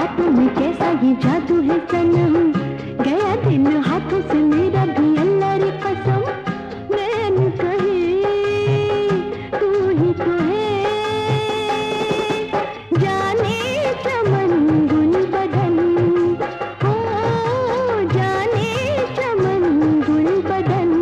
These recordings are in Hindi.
बातों में कैसा ये जादू है सनम, गया दिन हाथों से मेरा भी अल्लाह रे कसम। मैंने कही तू ही तो है, जाने चमन गुल बदन, हो जाने चमन गुल बदन।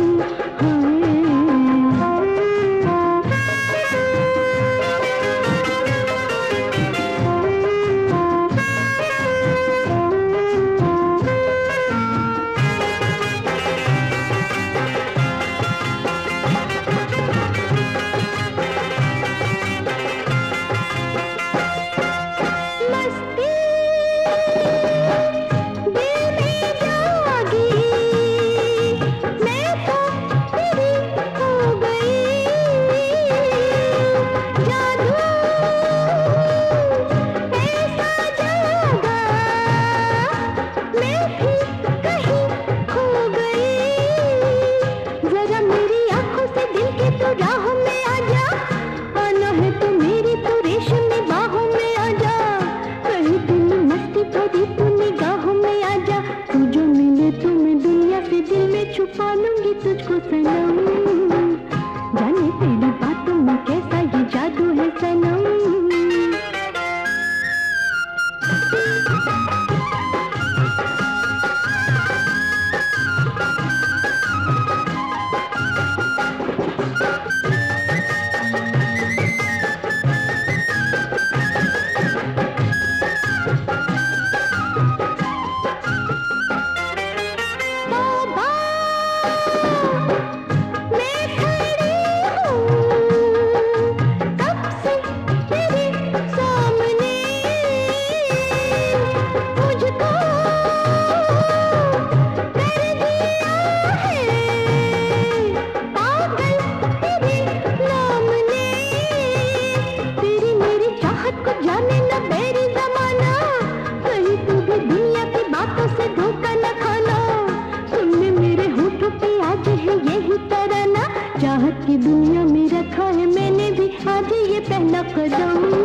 छुपा लूंगी तुझको सनम, जाने तेरी बातों में कैसा ये जादू है सनम। जाने न मेरी जमाना, कहीं तू भी दुनिया की बातों से धोखा न खाना। तुमने मेरे होठों पे आज है यही तराना, चाहत की दुनिया में रखा है मैंने भी आज ये पहला कदम।